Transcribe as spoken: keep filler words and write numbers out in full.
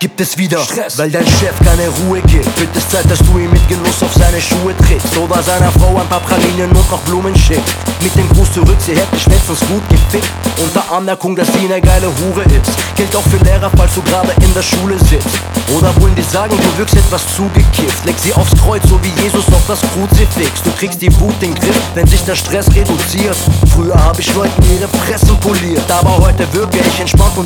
gibt es wieder Stress, weil dein Chef keine Ruhe gibt. Wird es Zeit, dass du ihn mit Genuss auf seine Schuhe trittst oder seiner Frau ein paar Pralinen und noch Blumen schickt. Mit dem Gruß zurück, sie hätte schnellstens gut gefickt. Unter Anmerkung, dass sie eine geile Hure ist. Gilt auch für Lehrer, falls du gerade in der Schule sitzt. Oder wollen die sagen, du wirkst etwas zugekifft. Leg sie aufs Kreuz, so wie Jesus auf das Kruzifix. Du kriegst die Wut in den Griff, wenn sich der Stress reduziert. Früher hab ich Leuten ihre Fressen poliert, aber heute wirke ich entspannt und